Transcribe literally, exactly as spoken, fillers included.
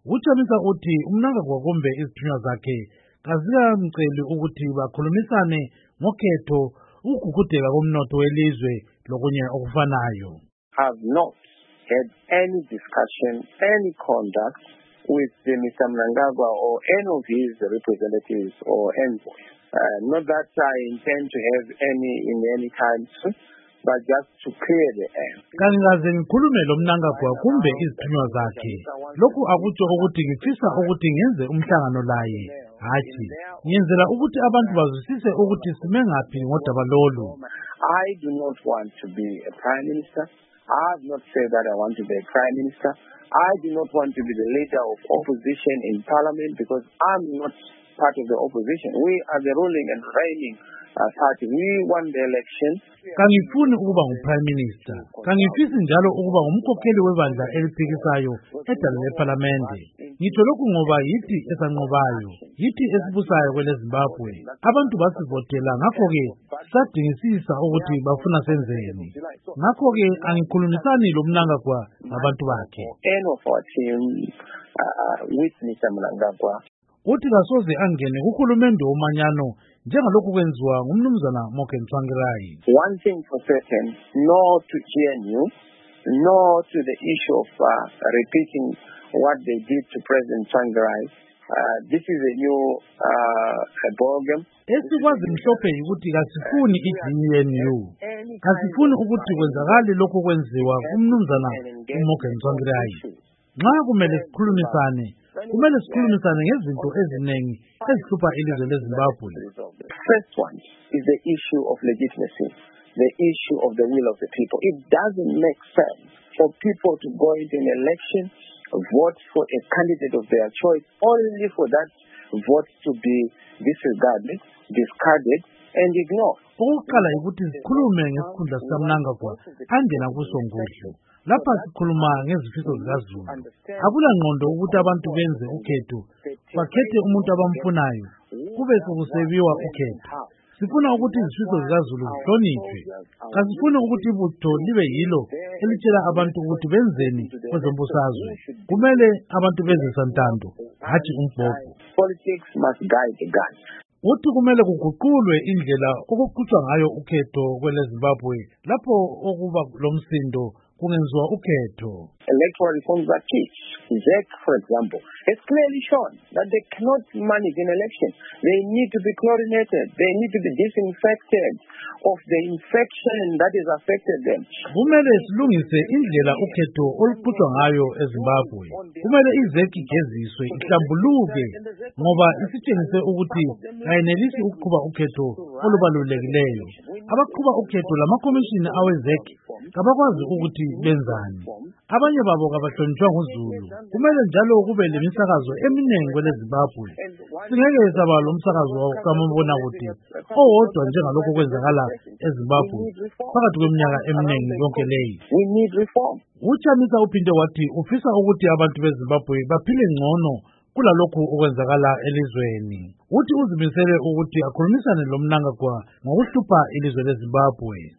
Uchamisa uthi uMnangagwa kumbe izithunywa zakhe kazikamceli ukuthi bakhulumisane ngokhetho ukugugudeka komnotho welizwe lokunye okufanayo. Have not had any discussion, any conduct with uh, Mister Mnangagwa or any of his representatives or envoys. Uh, not that I intend to have any in any time soon, but just to clear the air. Kangaze ngikhulume lo Mnangagwa kumbe izithunywa zakhe. Lokhu akutsho ukuthi ngifisa ukuthi ngenze umhlangano laye. Hathi, ngiyenzela ukuthi abantu bazwisise ukuthi sime ngaphi ngodaba lolu. I do not want to be a prime minister. I have not said that I want to be a prime minister. I do not want to be the leader of opposition in parliament because I'm not part of the opposition. We are the ruling and reigning uh, party. We won the election. Kangifuni ukuba ngu-prime minister. Kangifisi njalo ukuba ngumkhokheli webandla eliphikisayo edala leParlamente. Ngitsho lokhu ngoba yithi esanqobayo, yithi esibusayo kwele Zimbabwe. Abantu basivotela, ngakho-ke sadingisisa ukuthi bafuna senzeni. Ngakho-ke angikhulumisani lo Mnangagwa nabantu bakhe. End of our team uh, with Mister Mnangagwa. Uthi kasoze angene kuhulumende womanyano njengalokhu kwenziwa ngumnumzana Morgan Tsvangirai. One thing for certain, no to G N U, no to the issue of uh, repeating what they did to President Tsvangirai. Uh, this is a new uh, ballgame. Esikwazi mhlophe ukuthi kasifuni i-G N U. Kasifuni ukuthi kwenzakale lokho kwenziwa kumnumzana Morgan Tsvangirai. Nxa kumele sikhulumisane, kumele sikhulumisane ngezinto eziningi ezihlupha ilizwe leZimbabwe. First one is the issue of legitimacy, the issue of the will of the people. It doesn't make sense for people to go into an election, vote for a candidate of their choice, only for that vote to be disregarded, discarded, and ignored. Okokuqala ukuthi sikhulume ngesikhundla sikaMnangagwa angena kusongodlo. Lapha sikhuluma ngezifiso zikaZulu. Akula ngqondo ukuthi abantu benze ukhetho, bakhethe umuntu abamfunayo, kube sokusebiwa ukhetho. Sifuna ukuthi izifiso zikaZulu zihlonishwe. Kasifuni ukuthi ibutho libe yilo elitshela abantu ukuthi benzeni kwezombusazwe. Kumele abantu benze santando, hathi umbhobho. Politics must guide the gun. Uthi kumele kuguqulwe indlela okuqhutshwa ngayo ukhetho kwele Zimbabwe lapho okuba lomsindo kungenziwa ukhetho. Electoral reforms are key. Z E C, for example, has clearly shown that they cannot manage an election. They need to be chlorinated. They need to be disinfected of the infection that has affected them. Kumele silungise indlela ukhetho oluqhutshwa ngayo eZimbabwe. Kumele i-Z E C igeziswe, ihlambuluke ngoba isitshengise ukuthi ayinelisi ukuqhuba ukhetho olubalulekileyo. Abaqhuba ukhetho lamakomishini awe-Z E C kabakwazi ukuthi benzani. Abanye babo kabahlonitshwa nguZulu. Kumele njalo kube lemisakazo eminengi kwele Zimbabwe. Singeke saba lo msakazo kamobonakude owodwa njengalokho kwenzakala eZimbabwe phakathi kweminyaka eminingi yonke leyi. We need reform. Uchamisa uphinde wathi ufisa ukuthi abantu beZimbabwe baphile ngcono kulalokho okwenzakala elizweni. Uthi uzimisele ukuthi akhulumisane lo Mnangagwa ngokuhlupha ilizwe leZimbabwe.